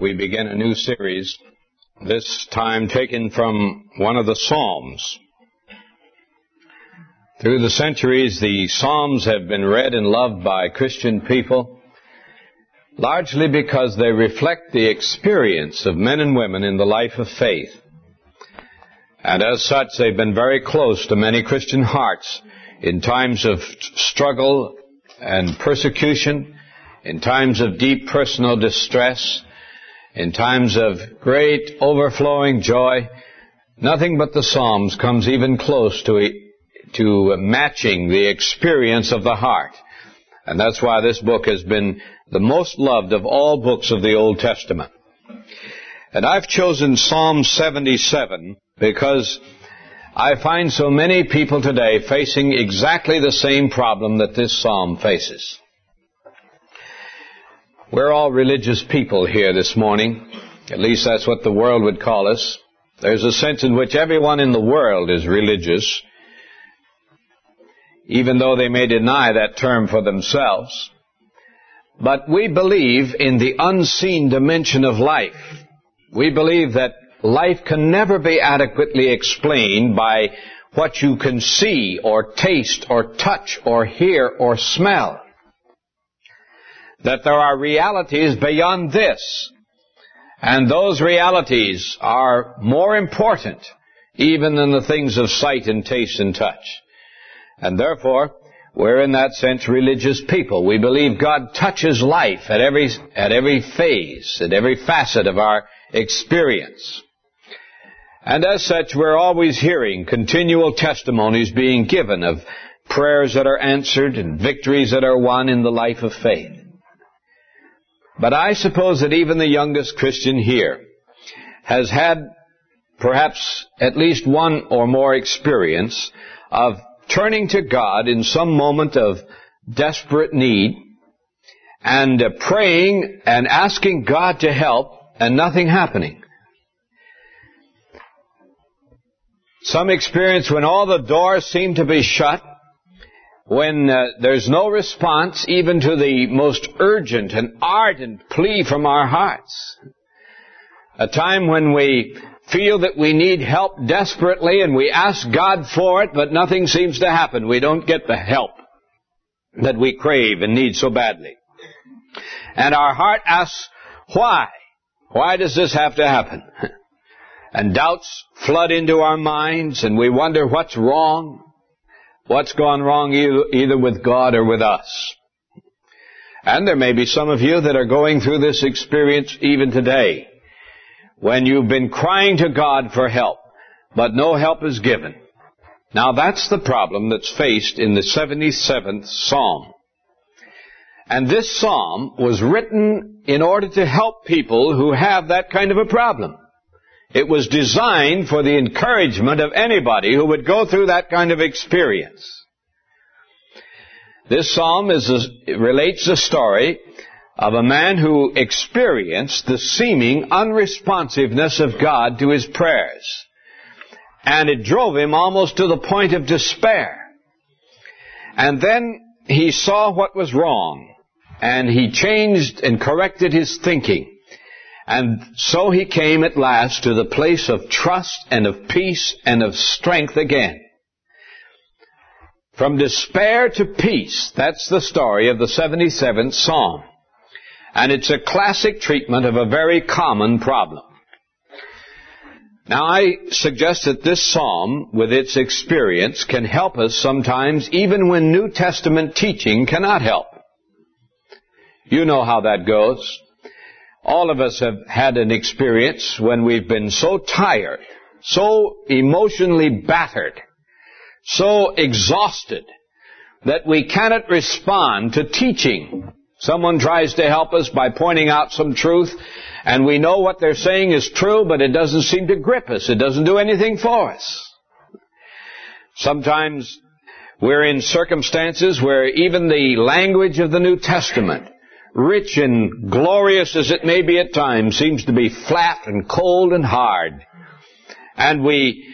we begin a new series, this time taken from one of the Psalms. Through the centuries, the Psalms have been read and loved by Christian people, largely because they reflect the experience of men and women in the life of faith. And as such, they've been very close to many Christian hearts in times of struggle and persecution, in times of deep personal distress, in times of great overflowing joy. Nothing but the Psalms comes even close to matching the experience of the heart. And that's why this book has been the most loved of all books of the Old Testament. And I've chosen Psalm 77 because I find so many people today facing exactly the same problem that this psalm faces. We're all religious people here this morning. At least that's what the world would call us. There's a sense in which everyone in the world is religious, even though they may deny that term for themselves. But we believe in the unseen dimension of life. We believe that life can never be adequately explained by what you can see or taste or touch or hear or smell. That there are realities beyond this, and those realities are more important even than the things of sight and taste and touch. And therefore, we're in that sense religious people. We believe God touches life at every phase, at every facet of our experience. And as such, we're always hearing continual testimonies being given of prayers that are answered and victories that are won in the life of faith. But I suppose that even the youngest Christian here has had perhaps at least one or more experience of turning to God in some moment of desperate need and praying and asking God to help and nothing happening. Some experience when all the doors seem to be shut, when there's no response even to the most urgent and ardent plea from our hearts. A time when we feel that we need help desperately and we ask God for it, but nothing seems to happen. We don't get the help that we crave and need so badly. And our heart asks, why? Why does this have to happen? And doubts flood into our minds, and we wonder what's wrong. What's gone wrong either with God or with us. And there may be some of you that are going through this experience even today, when you've been crying to God for help, but no help is given. Now that's the problem that's faced in the 77th Psalm. And this psalm was written in order to help people who have that kind of a problem. It was designed for the encouragement of anybody who would go through that kind of experience. This psalm relates the story of a man who experienced the seeming unresponsiveness of God to his prayers. And it drove him almost to the point of despair. And then he saw what was wrong, and he changed and corrected his thinking. And so he came at last to the place of trust and of peace and of strength again. From despair to peace, that's the story of the 77th Psalm. And it's a classic treatment of a very common problem. Now I suggest that this psalm, with its experience, can help us sometimes even when New Testament teaching cannot help. You know how that goes. All of us have had an experience when we've been so tired, so emotionally battered, so exhausted, that we cannot respond to teaching. Someone tries to help us by pointing out some truth, and we know what they're saying is true, but it doesn't seem to grip us. It doesn't do anything for us. Sometimes we're in circumstances where even the language of the New Testament, rich and glorious as it may be at times, seems to be flat and cold and hard. And we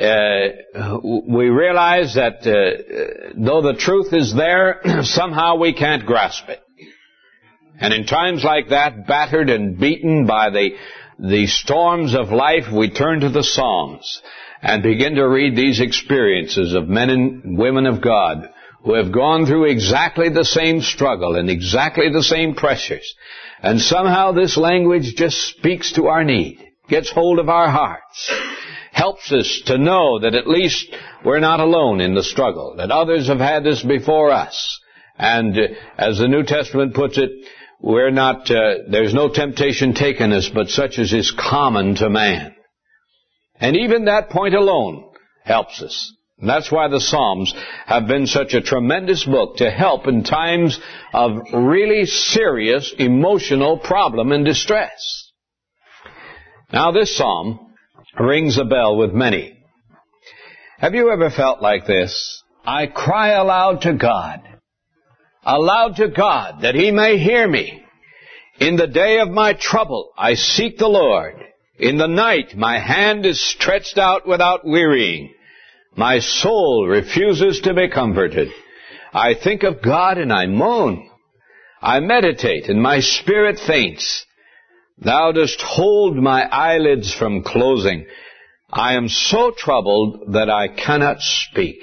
realize that though the truth is there, somehow we can't grasp it. And in times like that, battered and beaten by the storms of life, we turn to the Psalms and begin to read these experiences of men and women of God who have gone through exactly the same struggle and exactly the same pressures. And somehow this language just speaks to our need, gets hold of our hearts, helps us to know that at least we're not alone in the struggle, that others have had this before us. And as the New Testament puts it, we're not, there's no temptation taken us, but such as is common to man. And even that point alone helps us. And that's why the Psalms have been such a tremendous book to help in times of really serious emotional problem and distress. Now this psalm rings a bell with many. Have you ever felt like this? I cry aloud to God that He may hear me. In the day of my trouble I seek the Lord. In the night my hand is stretched out without wearying. My soul refuses to be comforted. I think of God and I moan. I meditate and my spirit faints. Thou dost hold my eyelids from closing. I am so troubled that I cannot speak.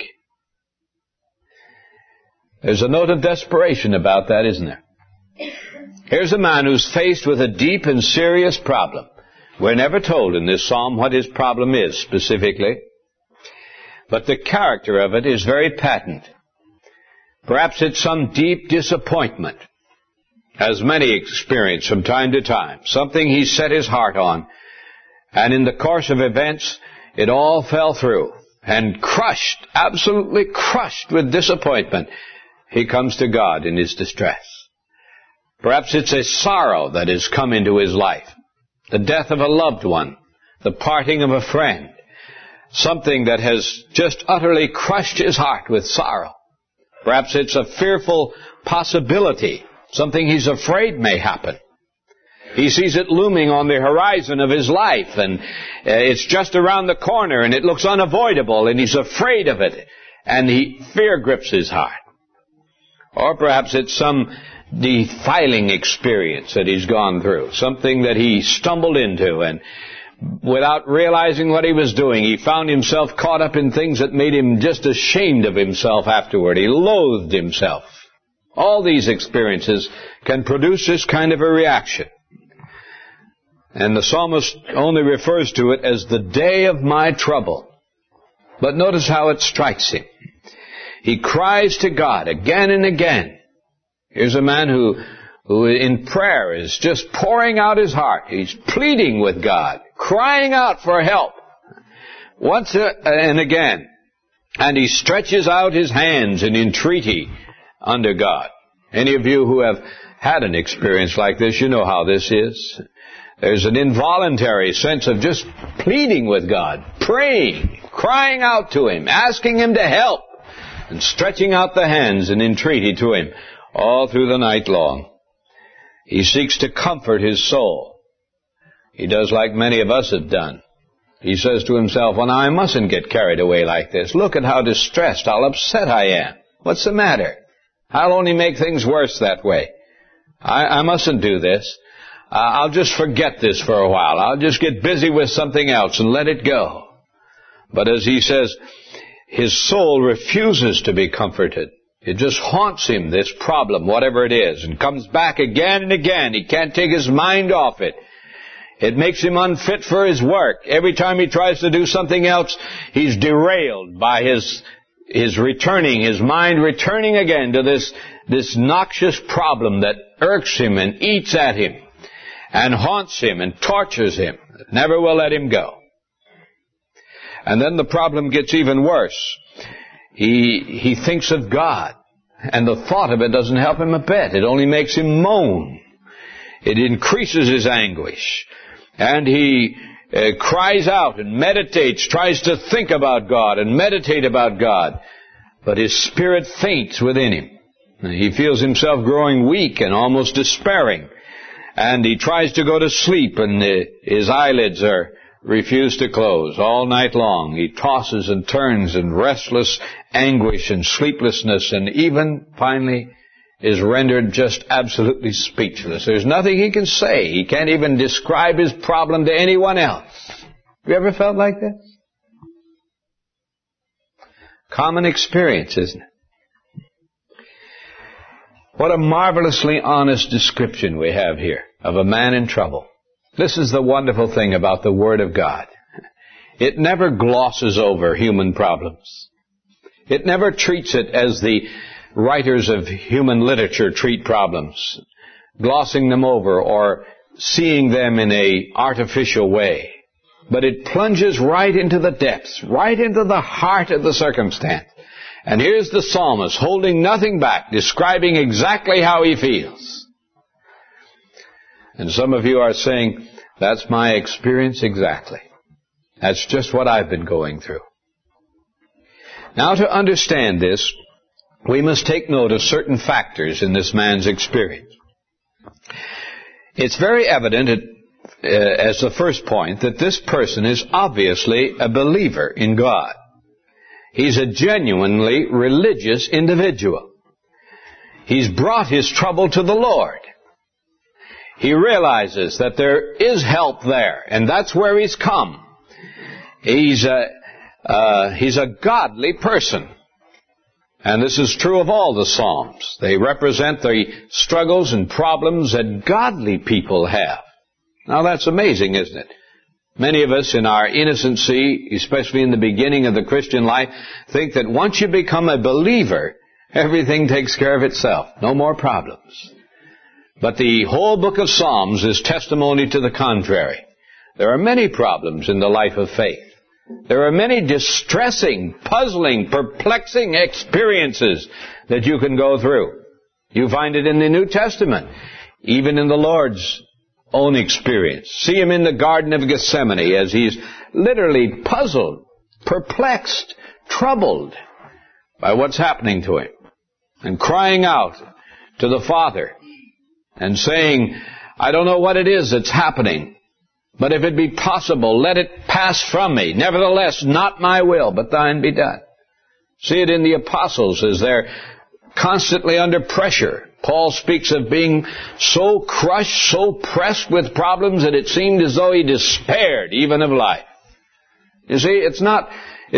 There's a note of desperation about that, isn't there? Here's a man who's faced with a deep and serious problem. We're never told in this psalm what his problem is specifically, but the character of it is very patent. Perhaps it's some deep disappointment, as many experience from time to time, something he set his heart on, and in the course of events, it all fell through, and crushed, absolutely crushed with disappointment, he comes to God in his distress. Perhaps it's a sorrow that has come into his life, the death of a loved one, the parting of a friend, something that has just utterly crushed his heart with sorrow. Perhaps it's a fearful possibility, something he's afraid may happen. He sees it looming on the horizon of his life, and it's just around the corner, and it looks unavoidable, and he's afraid of it, and fear grips his heart. Or perhaps it's some defiling experience that he's gone through, something that he stumbled into, and without realizing what he was doing, he found himself caught up in things that made him just ashamed of himself afterward. He loathed himself. All these experiences can produce this kind of a reaction. And the psalmist only refers to it as the day of my trouble. But notice how it strikes him. He cries to God again and again. Here's a man who in prayer is just pouring out his heart. He's pleading with God, crying out for help once and again. And he stretches out his hands in entreaty unto God. Any of you who have had an experience like this, you know how this is. There's an involuntary sense of just pleading with God, praying, crying out to Him, asking Him to help, and stretching out the hands in entreaty to Him all through the night long. He seeks to comfort his soul. He does like many of us have done. He says to himself, well, now I mustn't get carried away like this. Look at how distressed, how upset I am. What's the matter? I'll only make things worse that way. I mustn't do this. I'll just forget this for a while. I'll just get busy with something else and let it go. But as he says, his soul refuses to be comforted. It just haunts him, this problem, whatever it is, and comes back again and again. He can't take his mind off it. It makes him unfit for his work. Every time he tries to do something else, he's derailed by his mind returning again to this noxious problem that irks him and eats at him and haunts him and tortures him. Never will let him go. And then the problem gets even worse. He thinks of God, and the thought of it doesn't help him a bit. It only makes him moan. It increases his anguish. And he cries out and meditates, tries to think about God and meditate about God. But his spirit faints within him. He feels himself growing weak and almost despairing. And he tries to go to sleep, and his eyelids refuse to close. All night long he tosses and turns in restless anguish and sleeplessness, and even finally is rendered just absolutely speechless. There's nothing he can say. He can't even describe his problem to anyone else. Have you ever felt like this? Common experience, isn't it? What a marvelously honest description we have here of a man in trouble. This is the wonderful thing about the Word of God. It never glosses over human problems. It never treats it as the writers of human literature treat problems, glossing them over or seeing them in an artificial way. But it plunges right into the depths, right into the heart of the circumstance. And here's the psalmist holding nothing back, describing exactly how he feels. And some of you are saying, that's my experience exactly. That's just what I've been going through. Now, to understand this, we must take note of certain factors in this man's experience. It's very evident as the first point that this person is obviously a believer in God. He's a genuinely religious individual. He's brought his trouble to the Lord. He realizes that there is help there, and that's where he's come. He's a godly person. And this is true of all the Psalms. They represent the struggles and problems that godly people have. Now that's amazing, isn't it? Many of us in our innocency, especially in the beginning of the Christian life, think that once you become a believer, everything takes care of itself. No more problems. But the whole book of Psalms is testimony to the contrary. There are many problems in the life of faith. There are many distressing, puzzling, perplexing experiences that you can go through. You find it in the New Testament, even in the Lord's own experience. See him in the Garden of Gethsemane as he's literally puzzled, perplexed, troubled by what's happening to him, and crying out to the Father and saying, I don't know what it is that's happening, but if it be possible, let it pass from me. Nevertheless, not my will, but thine be done. See it in the apostles as they're constantly under pressure. Paul speaks of being so crushed, so pressed with problems that it seemed as though he despaired even of life. You see, it's not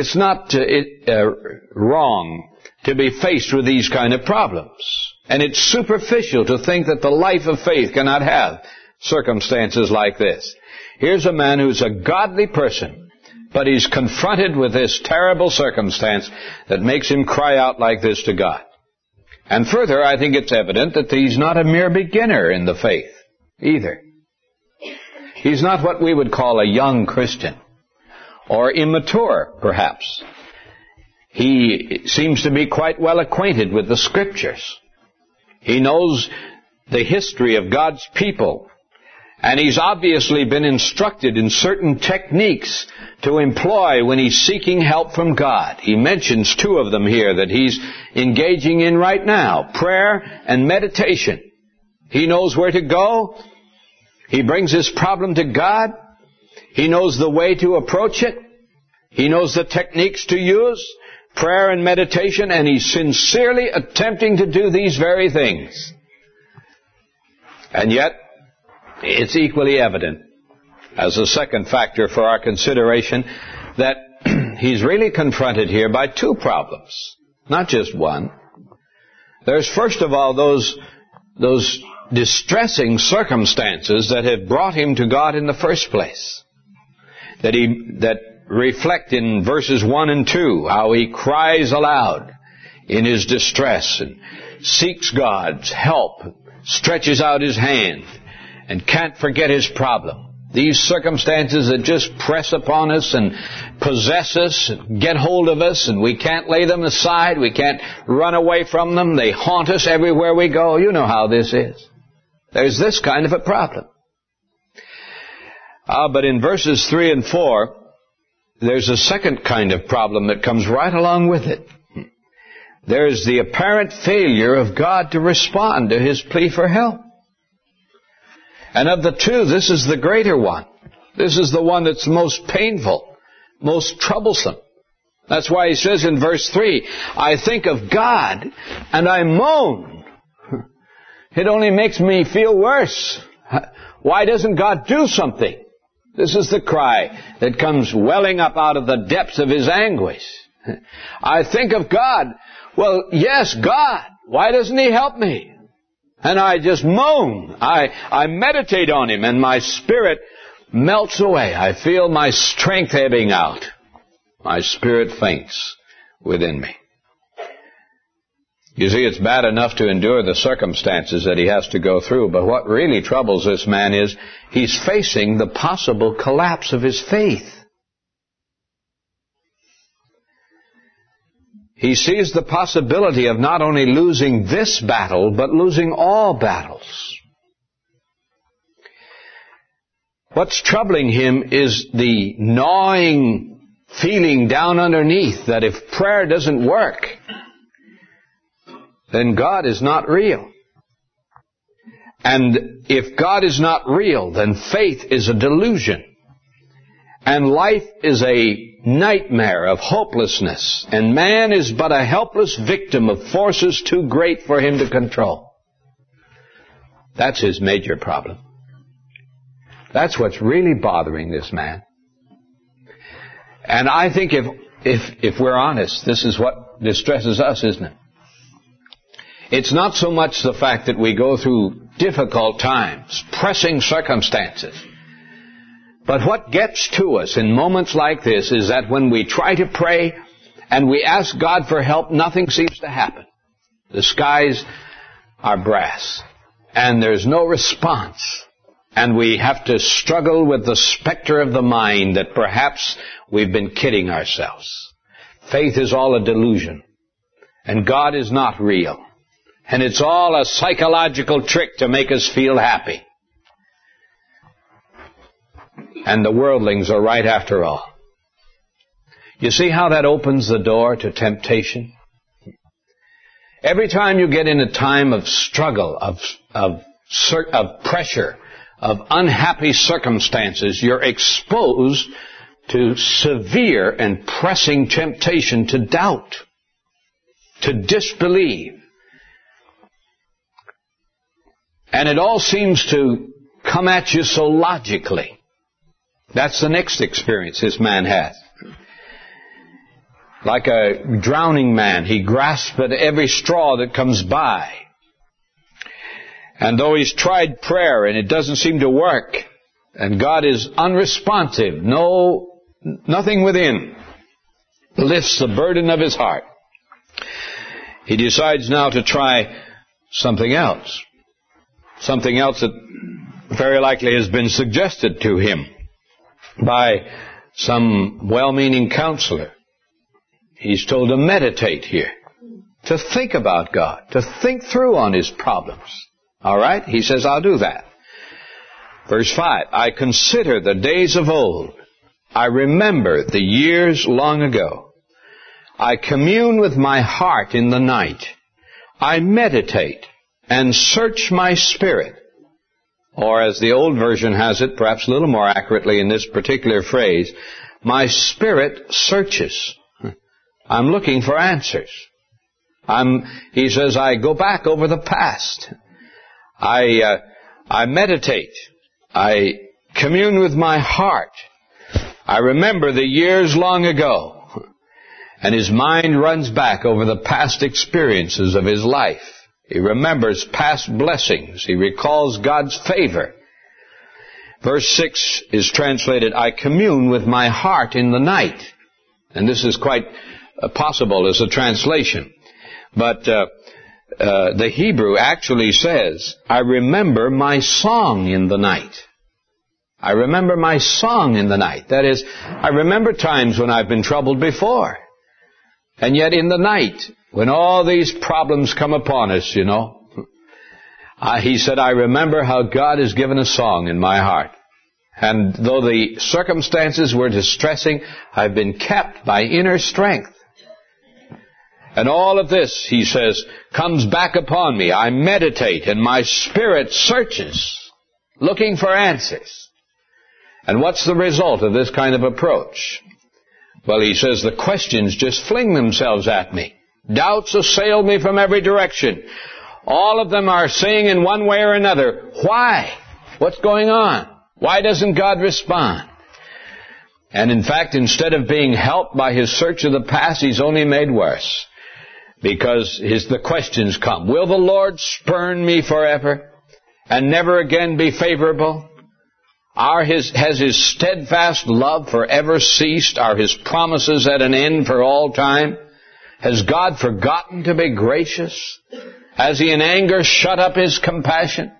wrong to be faced with these kind of problems. And it's superficial to think that the life of faith cannot have circumstances like this. Here's a man who's a godly person, but he's confronted with this terrible circumstance that makes him cry out like this to God. And further, I think it's evident that he's not a mere beginner in the faith either. He's not what we would call a young Christian, or immature, perhaps. He seems to be quite well acquainted with the Scriptures. He knows the history of God's people. And he's obviously been instructed in certain techniques to employ when he's seeking help from God. He mentions two of them here that he's engaging in right now, prayer and meditation. He knows where to go. He brings his problem to God. He knows the way to approach it. He knows the techniques to use, prayer and meditation, and he's sincerely attempting to do these very things. And yet, it's equally evident, as a second factor for our consideration, that he's really confronted here by two problems, not just one. There's first of all those distressing circumstances that have brought him to God in the first place, that reflect in verses 1 and 2, how he cries aloud in his distress and seeks God's help, stretches out his hand, and can't forget his problem. These circumstances that just press upon us and possess us, and get hold of us, and we can't lay them aside, we can't run away from them, they haunt us everywhere we go. You know how this is. There's this kind of a problem. But in verses 3 and 4, there's a second kind of problem that comes right along with it. There's the apparent failure of God to respond to his plea for help. And of the two, this is the greater one. This is the one that's most painful, most troublesome. That's why he says in verse 3, I think of God and I moan. it only makes me feel worse. Why doesn't God do something? This is the cry that comes welling up out of the depths of his anguish. I think of God. Well, yes, God. Why doesn't he help me? And I just moan. I meditate on him, and my spirit melts away. I feel my strength ebbing out. My spirit faints within me. You see, it's bad enough to endure the circumstances that he has to go through, but what really troubles this man is he's facing the possible collapse of his faith. He sees the possibility of not only losing this battle, but losing all battles. What's troubling him is the gnawing feeling down underneath that if prayer doesn't work, then God is not real. And if God is not real, then faith is a delusion. And life is a nightmare of hopelessness. And man is but a helpless victim of forces too great for him to control. That's his major problem. That's what's really bothering this man. And I think if we're honest, this is what distresses us, isn't it? It's not so much the fact that we go through difficult times, pressing circumstances. But what gets to us in moments like this is that when we try to pray and we ask God for help, nothing seems to happen. The skies are brass, and there's no response. And we have to struggle with the specter of the mind that perhaps we've been kidding ourselves. Faith is all a delusion, and God is not real. And it's all a psychological trick to make us feel happy. And the worldlings are right after all. You see how that opens the door to temptation? Every time you get in a time of struggle, of pressure, of unhappy circumstances, you're exposed to severe and pressing temptation to doubt, to disbelieve. And it all seems to come at you so logically. That's the next experience this man has. Like a drowning man, he grasps at every straw that comes by. And though he's tried prayer and it doesn't seem to work, and God is unresponsive, nothing within lifts the burden of his heart, he decides now to try something else. Something else that very likely has been suggested to him by some well-meaning counselor. He's told to meditate here, to think about God, to think through on his problems. All right? He says, I'll do that. Verse 5, I consider the days of old. I remember the years long ago. I commune with my heart in the night. I meditate and search my spirit. Or as the old version has it, perhaps a little more accurately in this particular phrase, my spirit searches. I'm looking for answers. He says, I go back over the past. I meditate. I commune with my heart. I remember the years long ago. And his mind runs back over the past experiences of his life. He remembers past blessings. He recalls God's favor. Verse 6 is translated, I commune with my heart in the night. And this is quite possible as a translation. But the Hebrew actually says, I remember my song in the night. I remember my song in the night. That is, I remember times when I've been troubled before. And yet in the night, when all these problems come upon us, he said, I remember how God has given a song in my heart. And though the circumstances were distressing, I've been kept by inner strength. And all of this, he says, comes back upon me. I meditate and my spirit searches, looking for answers. And what's the result of this kind of approach? Well, he says, the questions just fling themselves at me. Doubts assail me from every direction. All of them are saying in one way or another, why? What's going on? Why doesn't God respond? And in fact, instead of being helped by his search of the past, he's only made worse. Because the questions come. Will the Lord spurn me forever and never again be favorable? Has his steadfast love forever ceased? Are his promises at an end for all time? Has God forgotten to be gracious? Has he in anger shut up his compassion?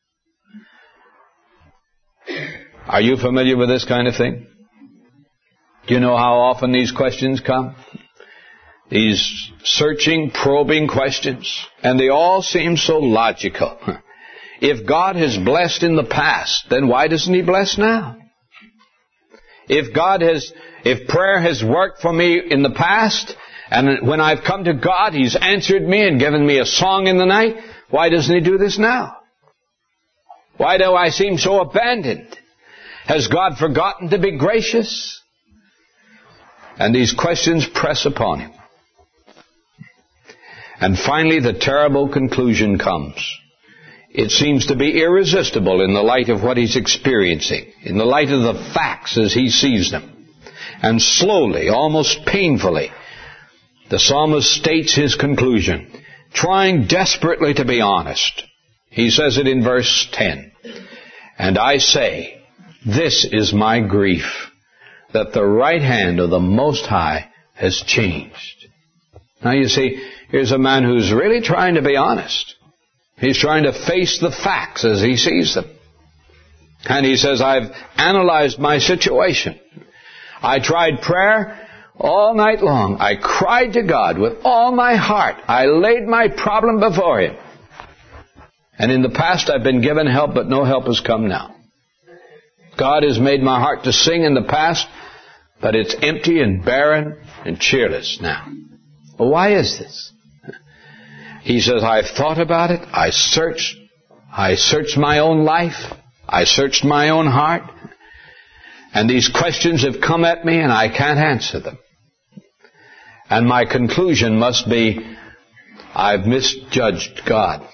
Are you familiar with this kind of thing? Do you know how often these questions come? These searching, probing questions. And they all seem so logical. If God has blessed in the past, then why doesn't he bless now? If prayer has worked for me in the past, and when I've come to God, he's answered me and given me a song in the night, why doesn't he do this now? Why do I seem so abandoned? Has God forgotten to be gracious? And these questions press upon him. And finally, the terrible conclusion comes. It seems to be irresistible in the light of what he's experiencing, in the light of the facts as he sees them. And slowly, almost painfully, the psalmist states his conclusion, trying desperately to be honest. He says it in verse 10. And I say, this is my grief, that the right hand of the Most High has changed. Now you see, here's a man who's really trying to be honest. He's trying to face the facts as he sees them. And he says, I've analyzed my situation. I tried prayer all night long. I cried to God with all my heart. I laid my problem before him. And in the past I've been given help, but no help has come now. God has made my heart to sing in the past, but it's empty and barren and cheerless now. Well, why is this? He says, I've thought about it. I searched my own life. I searched my own heart. And these questions have come at me and I can't answer them. And my conclusion must be, I've misjudged God.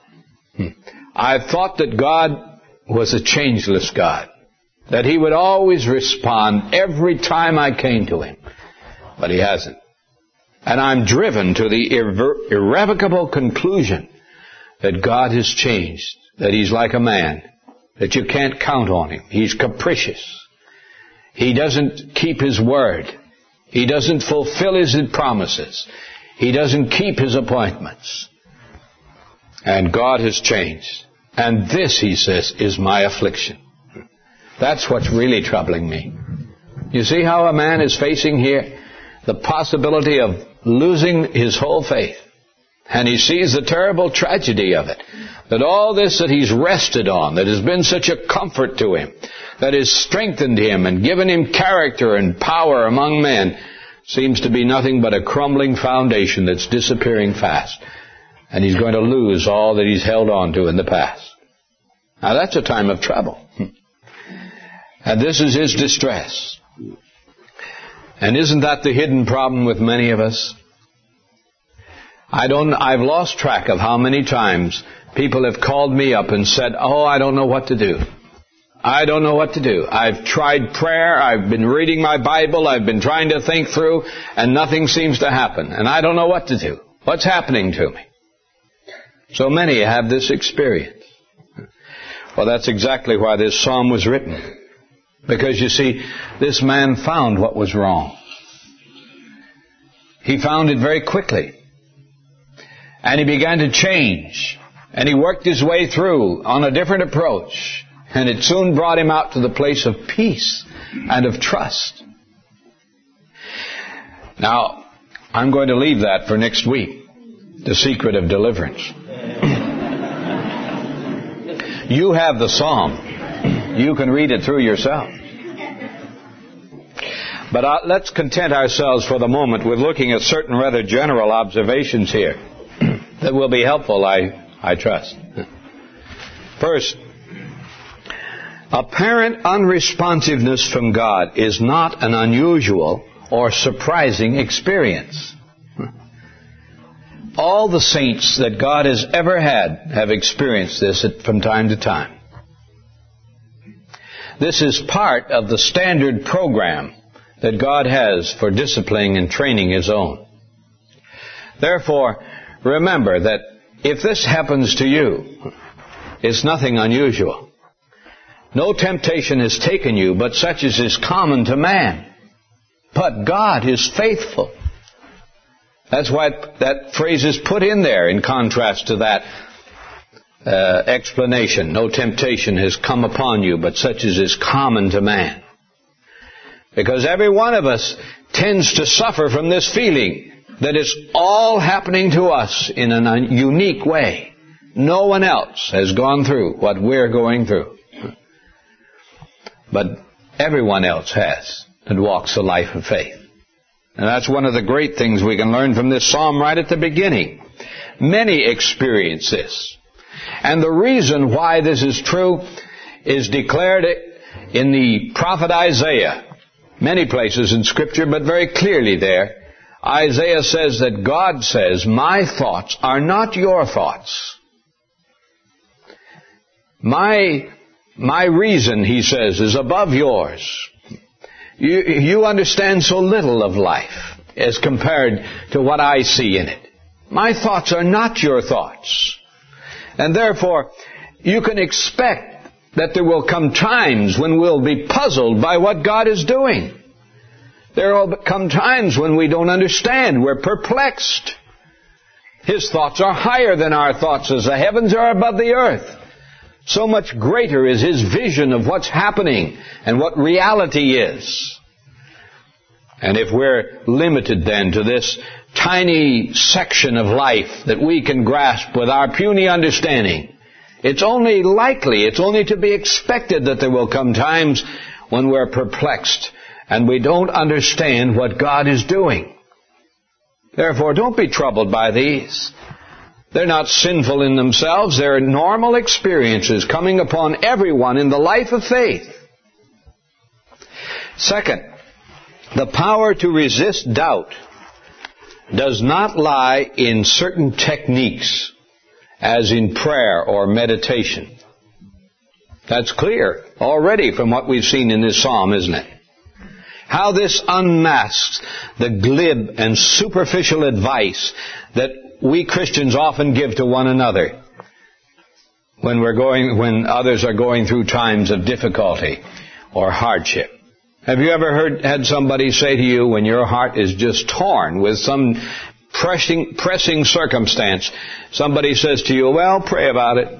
I've thought that God was a changeless God, that he would always respond every time I came to him. But he hasn't. And I'm driven to the irrevocable conclusion that God has changed, that he's like a man, that you can't count on him. He's capricious. He doesn't keep his word. He doesn't fulfill his promises. He doesn't keep his appointments. And God has changed. And this, he says, is my affliction. That's what's really troubling me. You see how a man is facing here the possibility of losing his whole faith. And he sees the terrible tragedy of it. That all this that he's rested on, that has been such a comfort to him, that has strengthened him and given him character and power among men, seems to be nothing but a crumbling foundation that's disappearing fast. And he's going to lose all that he's held on to in the past. Now that's a time of trouble. And this is his distress. And isn't that the hidden problem with many of us? I've lost track of how many times people have called me up and said, oh, I don't know what to do. I don't know what to do. I've tried prayer, I've been reading my Bible, I've been trying to think through, and nothing seems to happen. And I don't know what to do. What's happening to me? So many have this experience. Well, that's exactly why this psalm was written. Because, you see, this man found what was wrong. He found it very quickly. And he began to change. And he worked his way through on a different approach. And it soon brought him out to the place of peace and of trust. Now, I'm going to leave that for next week. The secret of deliverance. You have the psalm. You can read it through yourself. But let's content ourselves for the moment with looking at certain rather general observations here that will be helpful, I trust. First, apparent unresponsiveness from God is not an unusual or surprising experience. All the saints that God has ever had have experienced this from time to time. This is part of the standard program that God has for disciplining and training His own. Therefore, remember that if this happens to you, it's nothing unusual. No temptation has taken you, but such as is common to man. But God is faithful. That's why that phrase is put in there in contrast to that explanation. No temptation has come upon you, but such as is common to man. Because every one of us tends to suffer from this feeling that it's all happening to us in a unique way. No one else has gone through what we're going through. But everyone else has that walks the life of faith. And that's one of the great things we can learn from this psalm right at the beginning. Many experience this. And the reason why this is true is declared in the prophet Isaiah. Many places in Scripture, but very clearly there. Isaiah says that God says, "My thoughts are not your thoughts. My reason," he says, "is above yours. You understand so little of life as compared to what I see in it. My thoughts are not your thoughts." And therefore, you can expect that there will come times when we'll be puzzled by what God is doing. There will come times when we don't understand. We're perplexed. His thoughts are higher than our thoughts, as the heavens are above the earth. So much greater is His vision of what's happening and what reality is. And if we're limited then to this tiny section of life that we can grasp with our puny understanding, it's only to be expected that there will come times when we're perplexed and we don't understand what God is doing. Therefore, don't be troubled by these. They're not sinful in themselves. They're normal experiences coming upon everyone in the life of faith. Second, the power to resist doubt does not lie in certain techniques, as in prayer or meditation. That's clear already from what we've seen in this psalm, isn't it? How this unmasks the glib and superficial advice that we Christians often give to one another when others are going through times of difficulty or hardship. Have you ever had somebody say to you when your heart is just torn with some pressing circumstance, somebody says to you, "Well, pray about it."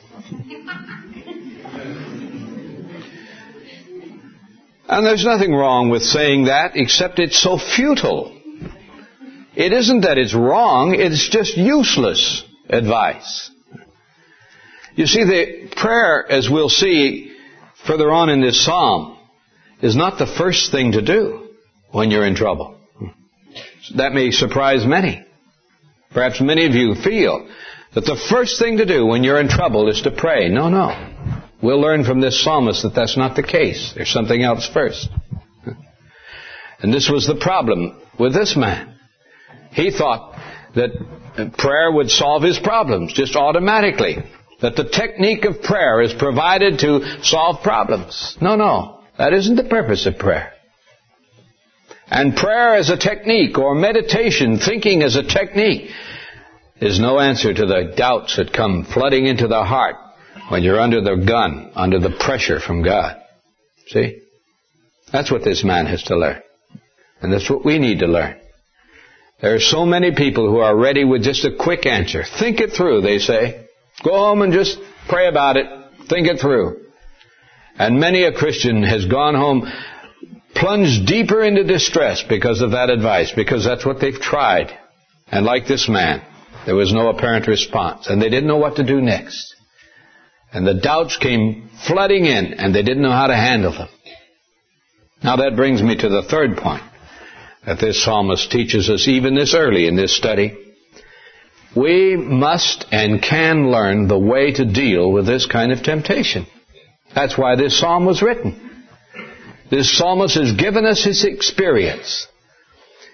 And there's nothing wrong with saying that, except it's so futile. It isn't that it's wrong, it's just useless advice. You see, the prayer, as we'll see further on in this psalm, is not the first thing to do when you're in trouble. That may surprise many. Perhaps many of you feel that the first thing to do when you're in trouble is to pray. No. We'll learn from this psalmist that that's not the case. There's something else first. And this was the problem with this man. He thought that prayer would solve his problems just automatically. That the technique of prayer is provided to solve problems. No. That isn't the purpose of prayer. And prayer as a technique, or meditation, thinking as a technique, is no answer to the doubts that come flooding into the heart when you're under the gun, under the pressure from God. See? That's what this man has to learn. And that's what we need to learn. There are so many people who are ready with just a quick answer. Think it through, they say. Go home and just pray about it. Think it through. And many a Christian has gone home plunged deeper into distress because of that advice, because that's what they've tried. And like this man, there was no apparent response, and they didn't know what to do next. And the doubts came flooding in, and they didn't know how to handle them. Now that brings me to the third point that this psalmist teaches us even this early in this study. We must and can learn the way to deal with this kind of temptation. That's why this psalm was written. This psalmist has given us his experience.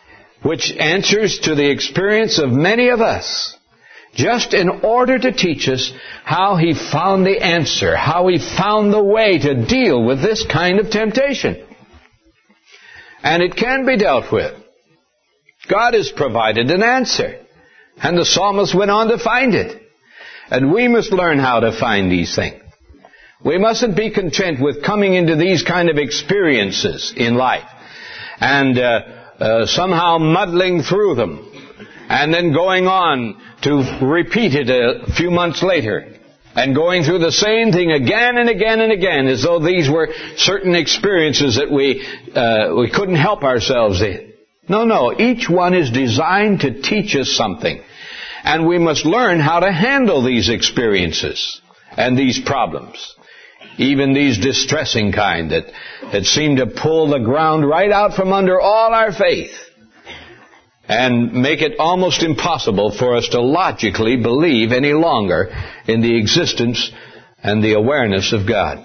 which answers to the experience of many of us, just in order to teach us how He found the answer, how He found the way to deal with this kind of temptation. And it can be dealt with. God has provided an answer. And the psalmist went on to find it. And we must learn how to find these things. We mustn't be content with coming into these kind of experiences in life and somehow muddling through them and then going on to repeat it a few months later and going through the same thing again and again and again as though these were certain experiences that we couldn't help ourselves in. No. Each one is designed to teach us something. And we must learn how to handle these experiences and these problems. Even these distressing kind that seem to pull the ground right out from under all our faith and make it almost impossible for us to logically believe any longer in the existence and the awareness of God.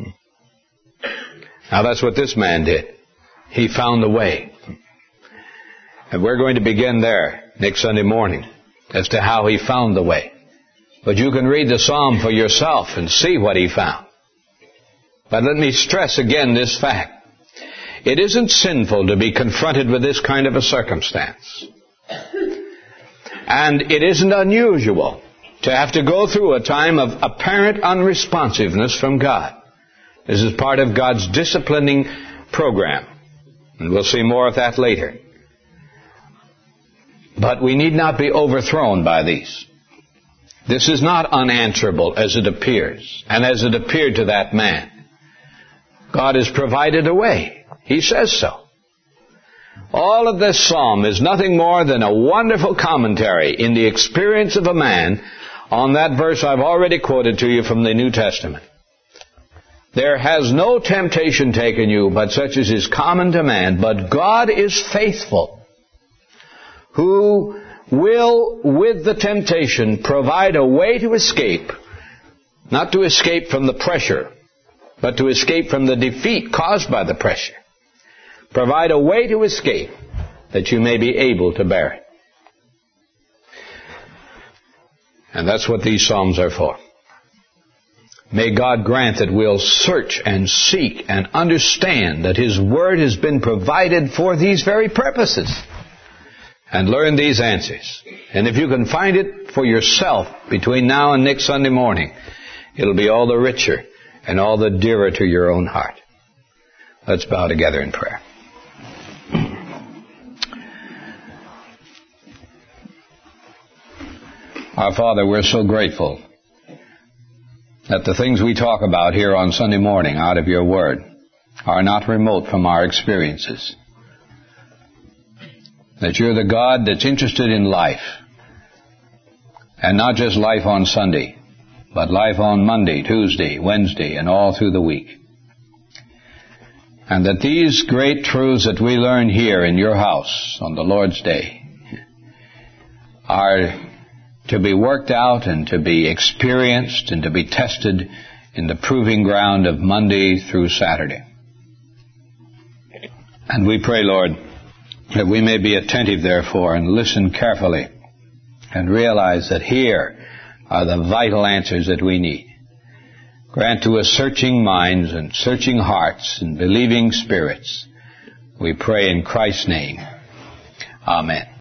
Now that's what this man did. He found the way. And we're going to begin there next Sunday morning as to how he found the way. But you can read the psalm for yourself and see what he found. But let me stress again this fact. It isn't sinful to be confronted with this kind of a circumstance. And it isn't unusual to have to go through a time of apparent unresponsiveness from God. This is part of God's disciplining program. And we'll see more of that later. But we need not be overthrown by these. This is not unanswerable as it appears, and as it appeared to that man. God has provided a way. He says so. All of this psalm is nothing more than a wonderful commentary in the experience of a man on that verse I've already quoted to you from the New Testament. There has no temptation taken you but such as is common to man, but God is faithful, who will, with the temptation, provide a way to escape, not to escape from the pressure, but to escape from the defeat caused by the pressure. Provide a way to escape that you may be able to bear it. And that's what these psalms are for. May God grant that we'll search and seek and understand that His Word has been provided for these very purposes. And learn these answers. And if you can find it for yourself between now and next Sunday morning, it'll be all the richer and all the dearer to your own heart. Let's bow together in prayer. Our Father, we're so grateful that the things we talk about here on Sunday morning out of your Word are not remote from our experiences. That you're the God that's interested in life. And not just life on Sunday, but life on Monday, Tuesday, Wednesday, and all through the week. And that these great truths that we learn here in your house on the Lord's Day are to be worked out and to be experienced and to be tested in the proving ground of Monday through Saturday. And we pray, Lord, that we may be attentive, therefore, and listen carefully and realize that here are the vital answers that we need. Grant to us searching minds and searching hearts and believing spirits. We pray in Christ's name. Amen.